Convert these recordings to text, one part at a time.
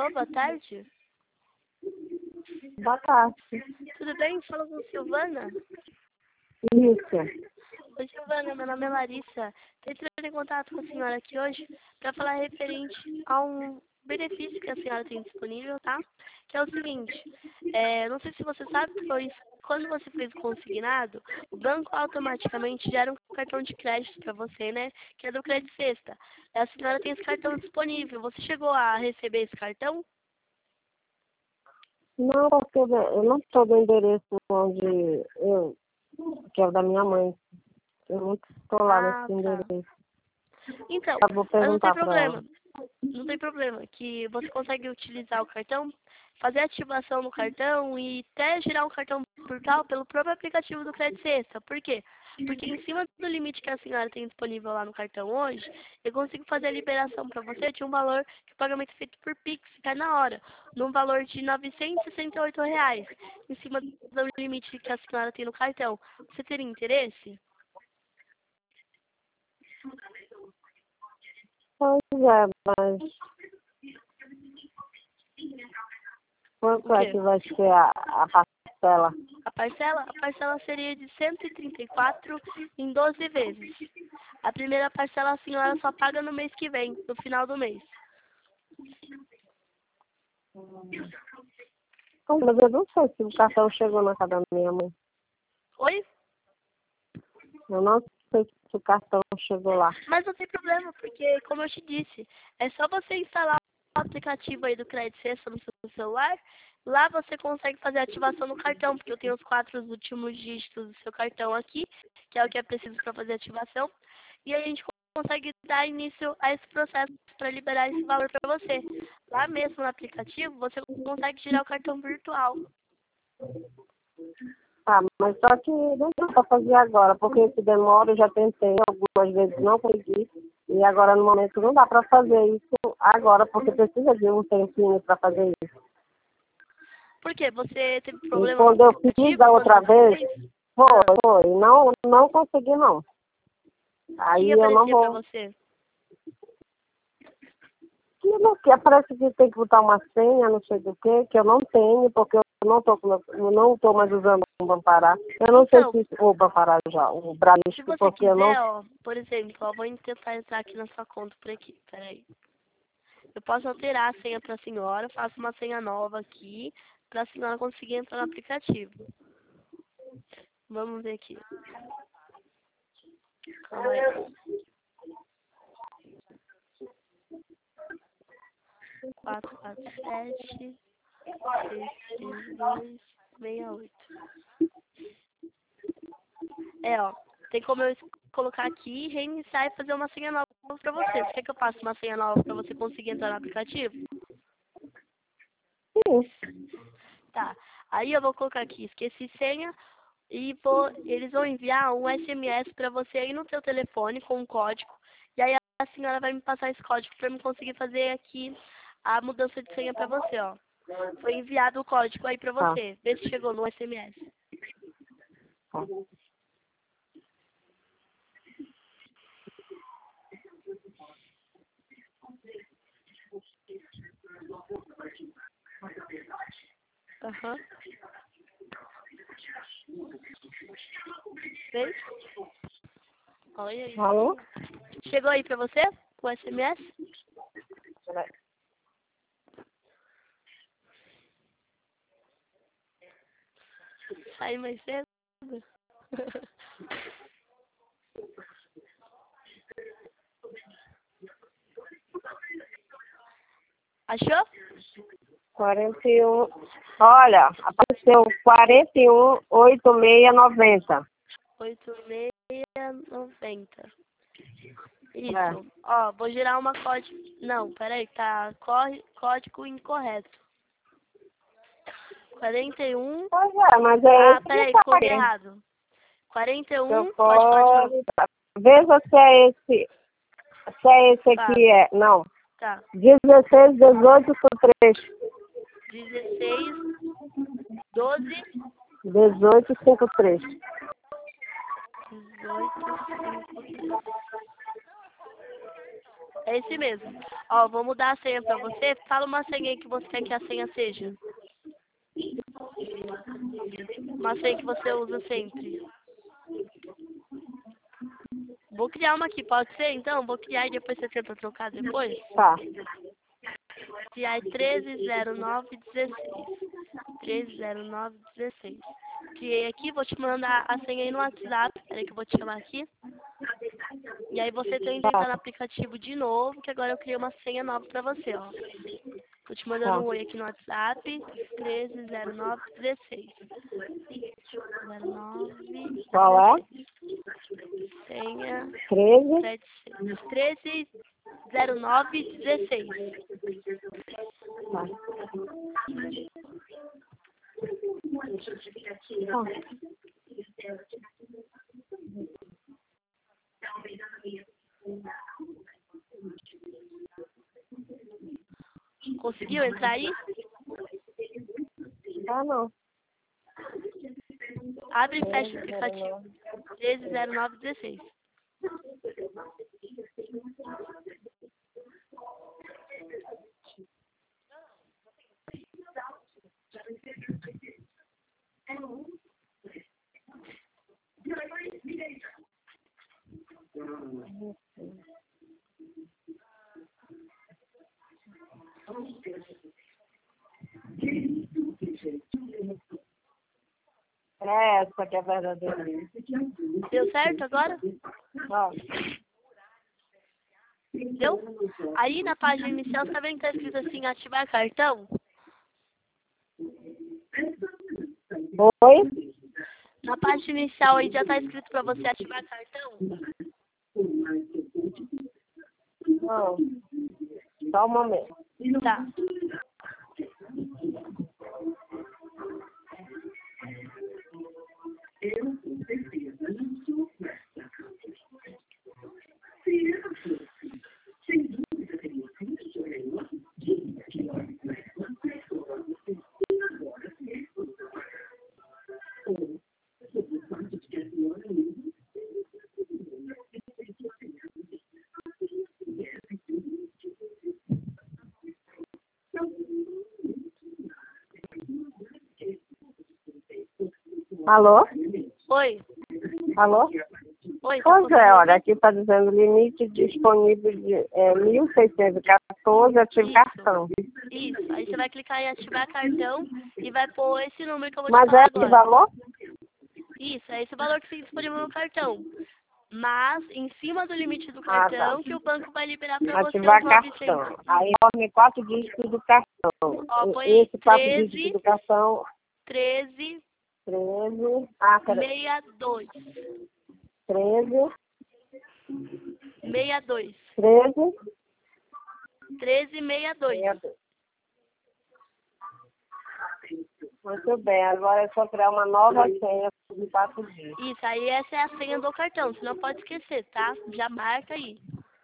Alô, boa tarde. Boa tarde. Tudo bem? Fala com Silvana. Isso. Oi, Silvana, meu nome é Larissa. Estou entrando em contato com a senhora aqui hoje para falar referente a um benefício que a senhora tem disponível, tá? Que é o seguinte, não sei se você sabe, pois quando você fez o consignado, o banco automaticamente gera um cartão de crédito para você, né? Que é do Crédito Sexta. A senhora tem esse cartão disponível. Você chegou a receber esse cartão? Não, porque eu não estou do endereço que é o da minha mãe. Eu não estou lá Ah, nesse tá. endereço. Então, Eu vou mas não tem perguntar para ela. problema. Não tem problema, que você consegue utilizar o cartão, fazer ativação no cartão e até gerar um cartão virtual pelo próprio aplicativo do Crédito Sexta. Por quê? Porque em cima do limite que a senhora tem disponível lá no cartão hoje, eu consigo fazer a liberação para você de um valor que o pagamento é feito por Pix, cai na hora, num valor de R$ 968, em cima do limite que a senhora tem no cartão. Você teria interesse? Pois é, mas quanto O é quê? que vai ser a parcela? A parcela seria de 134 em 12 vezes. A primeira parcela a senhora só paga no mês que vem, no final do mês. Mas eu não sei se o cartão chegou na casa da minha mãe. Oi? Eu não sei se o cartão chegou lá. Mas não tem problema, porque, como eu te disse, é só você instalar o aplicativo aí do Crédito Sexta no seu celular. Lá você consegue fazer a ativação no cartão, porque eu tenho os 4 últimos dígitos do seu cartão aqui, que é o que é preciso para fazer a ativação. E aí a gente consegue dar início a esse processo para liberar esse valor para você. Lá mesmo no aplicativo, você consegue tirar o cartão virtual. Ah, mas só que não dá para fazer agora, porque esse demora, eu já tentei algumas vezes, não consegui. E agora, no momento, não dá para fazer isso agora, porque precisa de um tempinho para fazer isso. Por quê? Você teve E problema no quando eu fiz aplicativo da quando outra você vez, fez? Ah, foi. Não consegui, não. o Aí que eu não aparecia para vou. você? Aquilo que parece que tem que botar uma senha, não sei do que eu não tenho, porque eu não tô mais usando o Bampará. Eu não sei Então, se o Bampará já, o se Bradesco, você porque eu não. quiser, ó, por exemplo, ó, vou tentar entrar aqui na sua conta por aqui, peraí. Eu posso alterar a senha para a senhora, faço uma senha nova aqui, para a senhora conseguir entrar no aplicativo. Vamos ver aqui. Calma aí. 447 632 68. Ó, tem como eu colocar aqui, reiniciar e fazer uma senha nova para você. Você quer que eu faça uma senha nova para você conseguir entrar no aplicativo? Sim. Tá. Aí eu vou colocar aqui, esqueci senha, e eles vão enviar um SMS para você aí no seu telefone com um código. E aí a senhora vai me passar esse código para eu conseguir fazer aqui a mudança de senha para você, ó. Foi enviado o código aí para Tá. você. Vê se chegou no SMS. Tá. Aham. Fez? Olha aí. Alô? Chegou aí para você o SMS? Peraí. Sai mais cedo. Achou? 41. Olha, apareceu 418690. 8690. Isso. É. Ó, vou gerar uma código. Não, peraí, tá. Código incorreto. 41. Pois é, mas é Ah, esse que peraí, tá coloquei aí. errado. Seu 41. Pode de novo. código. Veja se é esse. Se é esse Tá, aqui, é. Não. tá. 161853. 16, 12, 1853. 18, 5, 3. É esse mesmo. Ó, vou mudar a senha pra você. Fala uma senha aí que você quer que a senha seja. Uma senha que você usa sempre. Vou criar uma aqui, pode ser? Então, vou criar e depois você tenta trocar depois. Tá. Criar 130916. 130916. Criei aqui, vou te mandar a senha aí no WhatsApp. Peraí que eu vou te chamar aqui. E aí você tenta entrar no aplicativo de novo, que agora eu criei uma senha nova pra você, ó. Tô te mandando um oi aqui no WhatsApp. 130916. 09. Qual é? Senha 13. 130916. Tá. Conseguiu entrar aí? Ah, não. Abre e fecha o aplicativo. 130916. É essa que é verdadeira. Deu certo agora? Ó. Deu? Aí na página inicial, você tá vendo que tá escrito assim, ativar cartão? Oi? Na página inicial aí já tá escrito pra você ativar cartão? Não. Só um momento. Tá. Alô? Oi. Alô? Oi, tá Pois é, olha, conseguindo aqui está dizendo limite disponível de 1.614, ativo cartão. Isso. Aí você vai clicar em ativar cartão e vai pôr esse número que eu vou te Mas é falar esse agora. valor? Isso, é esse valor que fica disponível no cartão. Mas, em cima do limite do Ah, cartão, tá. que o banco vai liberar para você Ativar os 900. cartão. Aí informe 4 dígitos do cartão. Ó, põe aí Esse 4 dígitos do cartão, 13 13. Ah, peraí. 62. 13. 62. 13. 1362. 62. Muito bem, agora é só criar uma nova senha de 4 dígitos. Isso, aí essa é a senha do cartão. Você não pode esquecer, tá? Já marca aí.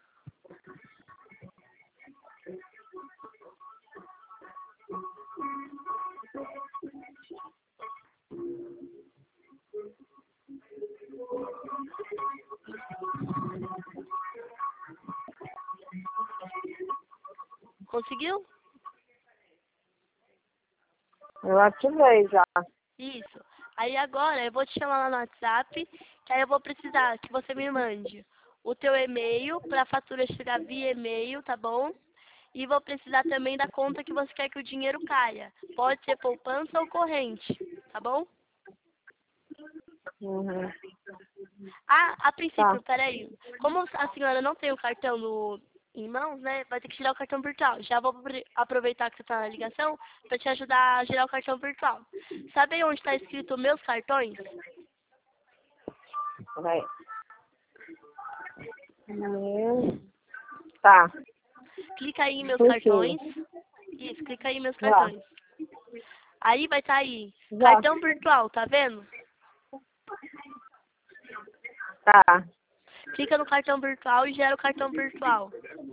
Conseguiu? Eu ativei já. Isso. Aí agora eu vou te chamar lá no WhatsApp, que aí eu vou precisar que você me mande o teu e-mail para a fatura chegar via e-mail, tá bom? E vou precisar também da conta que você quer que o dinheiro caia. Pode ser poupança ou corrente, tá bom? Uhum. Ah, a princípio, Tá. peraí. Como a senhora não tem o cartão em mãos, né? Vai ter que tirar o cartão virtual. Já vou aproveitar que você está na ligação para te ajudar a gerar o cartão virtual. Sabe aí onde está escrito meus cartões? Peraí. Tá. Clica aí em meus Cliquei. cartões. Isso, clica aí em meus Já. cartões. Aí vai estar aí, Já. cartão virtual, tá vendo? Tá. Clica no cartão virtual e gera o cartão virtual.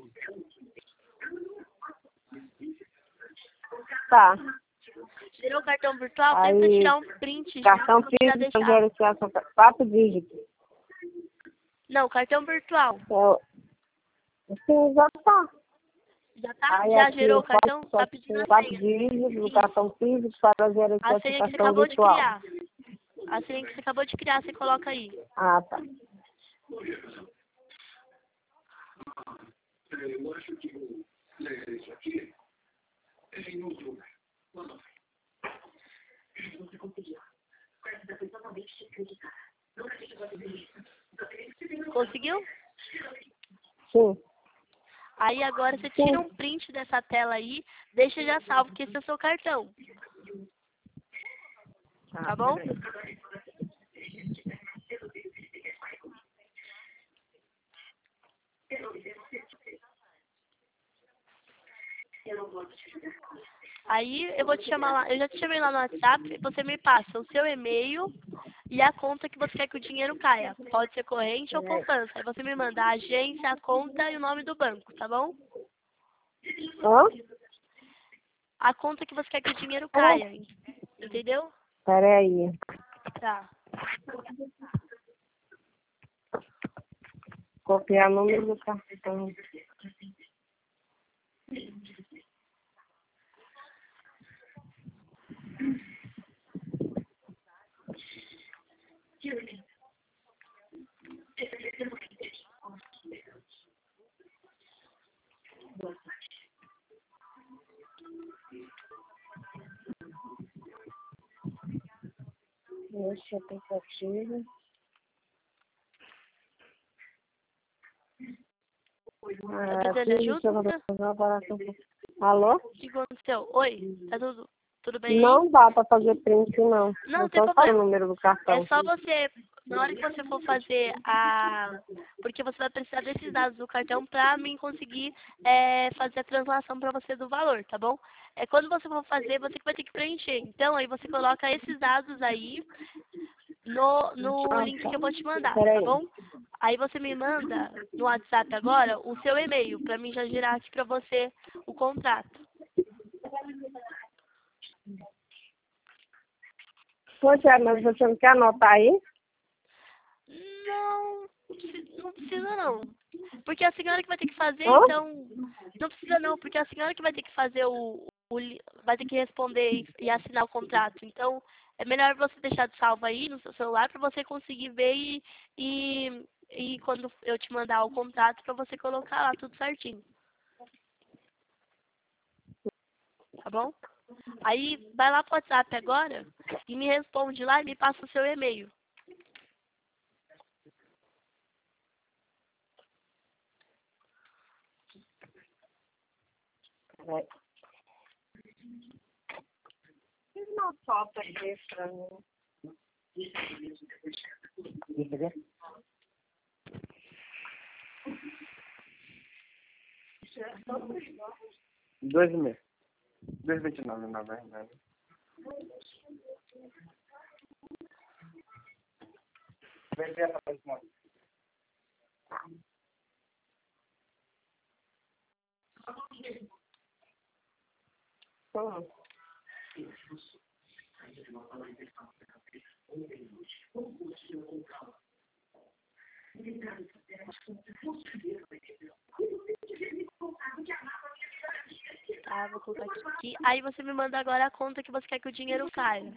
Tá. Gerou o cartão virtual, Aí, tenta tirar um print cartão já físico, deixar. gerenciação, 4 dígitos. Não, cartão virtual. Sim, já tá. Já tá? Aí Já aqui gerou eu o cartão? posso Tá só pedindo a quatro senha. dígitos do Isso. cartão físico para gerar A esse senha que você cartão acabou de virtual. criar. A senha que você acabou de criar, você coloca aí. Ah, tá. Conseguiu? Sim. Aí agora você tira um print dessa tela aí, deixa já salvo, que esse é o seu cartão. Tá bom? Aí eu vou te chamar lá, eu já te chamei lá no WhatsApp, você me passa o seu e-mail e a conta que você quer que o dinheiro caia. Pode ser corrente ou poupança. Aí você me manda a agência, a conta e o nome do banco, tá bom? Hã? A conta que você quer que o dinheiro caia, entendeu? Peraí. Tá. Copiar o número do cartão. Este aplicativo. Tá precisando de ajuda? Alô? O que aconteceu? Oi, tá tudo bem aí? Não dá para fazer print, não. Não tem Então fala o problema. número do É cartão. só você, na hora que você for fazer a... Porque você vai precisar desses dados do cartão pra mim conseguir fazer a translação pra você do valor, tá bom? É quando você for fazer, você que vai ter que preencher. Então, aí você coloca esses dados aí no link que eu vou te mandar, tá Peraí. bom? Aí você me manda no WhatsApp agora o seu e-mail, pra mim já girar aqui pra você o contrato. Pois é, mas você não quer anotar aí? Não precisa não. Porque a senhora que vai ter que fazer, Hã? então... Não precisa não, porque a senhora que vai ter que fazer vai ter que responder e assinar o contrato. Então, é melhor você deixar de salvo aí no seu celular para você conseguir ver e quando eu te mandar o contrato para você colocar lá tudo certinho. Tá bom? Aí, vai lá pro WhatsApp agora e me responde lá e me passa o seu e-mail. Peraí. Fiz uma foto aqui pra mim. Dois e meio. 2,29 na verdade. Vem ver essa próxima. Tá, vou colocar aqui. Aí você me manda agora a conta que você quer que o dinheiro caia.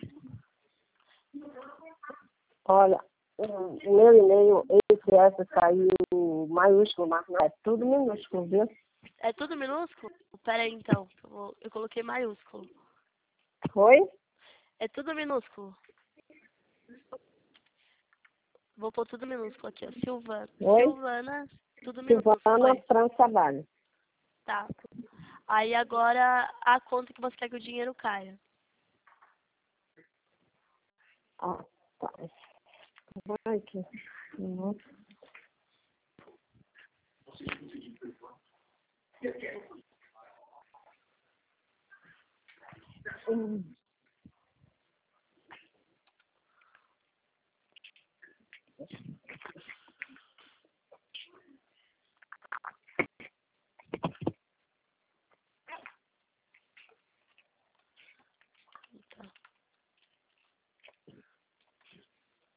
Olha, o meu e-mail, esse saiu maiúsculo, mas não é tudo minúsculo, viu? É tudo minúsculo? Pera aí então, eu coloquei maiúsculo. Foi? É tudo minúsculo. Vou pôr tudo minúsculo aqui, ó. Silvana. Oi? Silvana, tudo minúsculo. Silvana Foi. França. Tá. Aí agora a conta que você quer que o dinheiro caia. Ah, tá. Vai aqui. Uhum.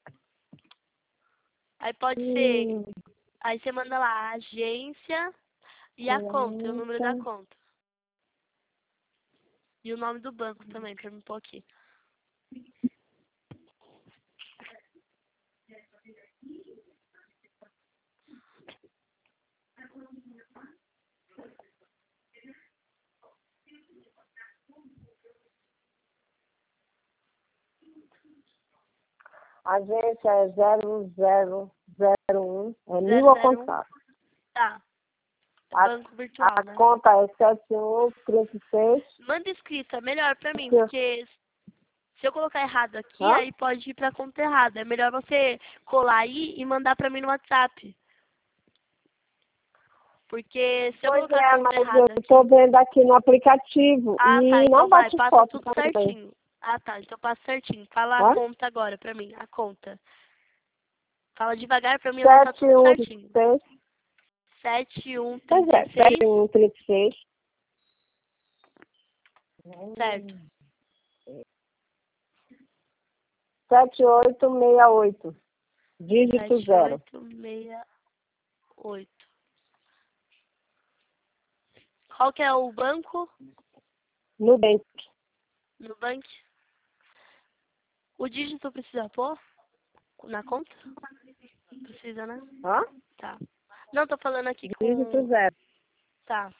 Aí pode ser. Aí você manda lá, agência. E a conta, e o número da conta. E o nome do banco também, pra me pôr aqui. A gente é 0001, é 1000 ao 001. contrário. Tá. A- Banco virtual, A né? conta é 7136. Manda escrito, é melhor pra mim, Sim. porque se eu colocar errado aqui, Hã? aí pode ir pra conta errada. É melhor você colar aí e mandar pra mim no WhatsApp. Porque se eu Pois colocar a é, conta mas eu errada aqui... estou vendo aqui no aplicativo Ah, e tá, então não vai, bate passa foto tudo também. certinho. Ah, tá, então passa certinho. Fala a Hã? conta agora pra mim, a conta. Fala devagar pra mim anotar tudo certinho. 7136. Pois é, 7136, 7136. certo. 7868. Dígito 0. 7868. Qual que é o banco? Nubank. Nubank? O dígito precisa pôr na conta? Precisa, né? Hã? Tá. Não, tô falando aqui Dígito com... 0. Tá.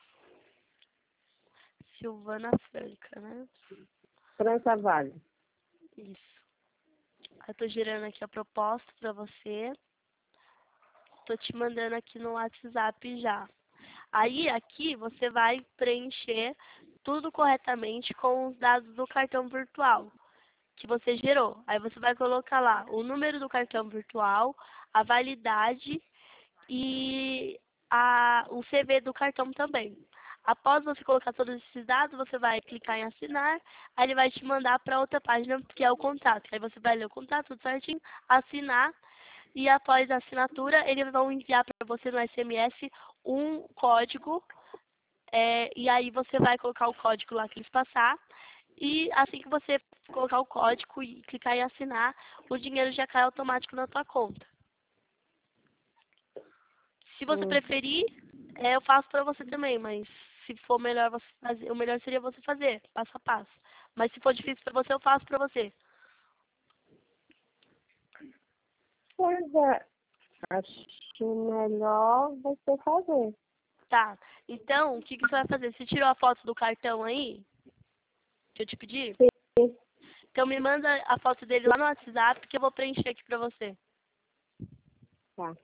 Silvana Franca, né? França Vale. Isso. Eu tô gerando aqui a proposta pra você. Tô te mandando aqui no WhatsApp já. Aí, aqui, você vai preencher tudo corretamente com os dados do cartão virtual que você gerou. Aí você vai colocar lá o número do cartão virtual, a validade e o CV do cartão também. Após você colocar todos esses dados, você vai clicar em assinar, aí ele vai te mandar para outra página, que é o contato. Aí você vai ler o contato, tudo certinho, assinar, e após a assinatura, eles vão enviar para você no SMS um código, e aí você vai colocar o código lá que eles passar, e assim que você colocar o código e clicar em assinar, o dinheiro já cai automático na tua conta. Se você preferir, eu faço para você também, mas se for melhor você fazer, o melhor seria você fazer, passo a passo. Mas se for difícil para você, eu faço para você. Pois é. Acho melhor você fazer. Tá. Então, o que você vai fazer? Você tirou a foto do cartão aí? Que eu te pedi? Sim. Então me manda a foto dele lá no WhatsApp que eu vou preencher aqui para você. Tá.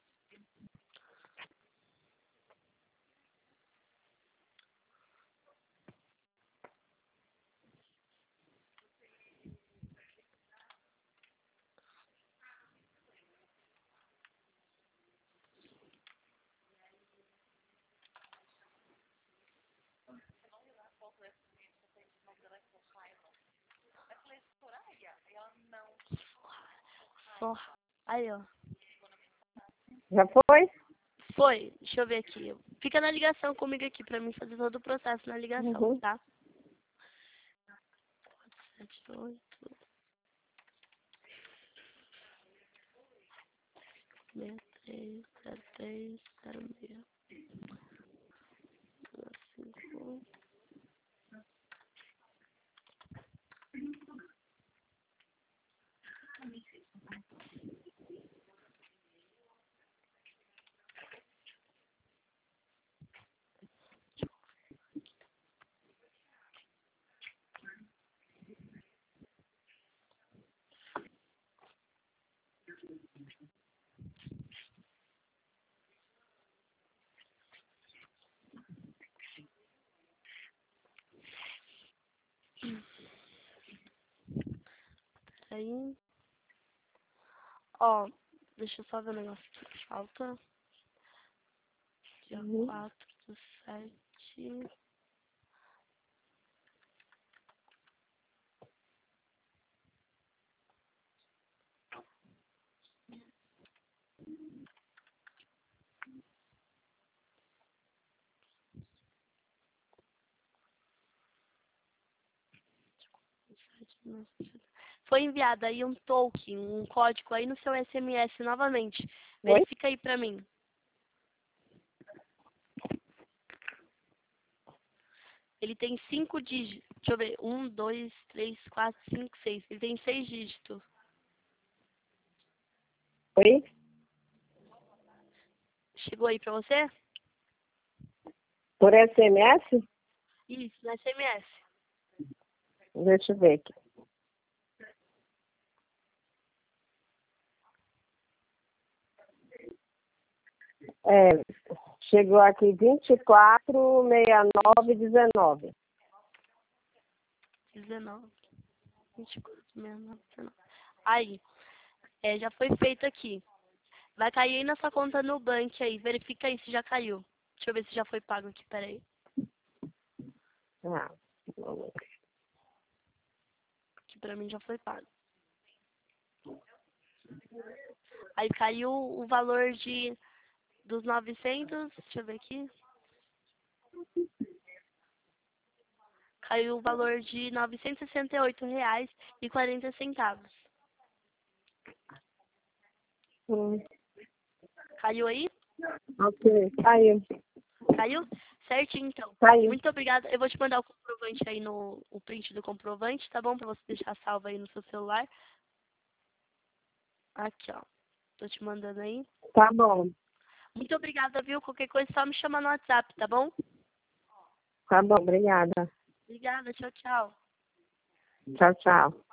Ó, aí, ó. Já foi? Foi. Deixa eu ver aqui. Fica na ligação comigo aqui para mim fazer todo o processo na ligação, Uhum. tá? 78 63 03 06 5. Aí, ó, deixa eu só ver o negócio aqui que falta. Dia 4/7. Foi enviado aí um token, um código aí no seu SMS novamente. Oi? Verifica aí pra mim. Ele tem 5 dígitos. Deixa eu ver. 1, 2, 3, 4, 5, 6. Ele tem 6 dígitos. Oi? Chegou aí pra você? Por SMS? Isso, no SMS. Deixa eu ver aqui. Chegou aqui 246919. 19. 24, 69, 19. Aí, já foi feito aqui. Vai cair aí na sua conta no banco aí. Verifica aí se já caiu. Deixa eu ver se já foi pago aqui, peraí. Ah, vamos ver. Que pra mim já foi pago. Aí caiu o valor dos 900, deixa eu ver aqui. Caiu o valor de R$ 968,40. Caiu aí? Ok, caiu. Caiu? Certinho, então. Caiu. Muito obrigada. Eu vou te mandar o comprovante aí o print do comprovante, tá bom? Pra você deixar salvo aí no seu celular. Aqui, ó. Tô te mandando aí. Tá bom. Muito obrigada, viu? Qualquer coisa, só me chama no WhatsApp, tá bom? Tá bom, obrigada. Obrigada, tchau, tchau. Tchau, tchau.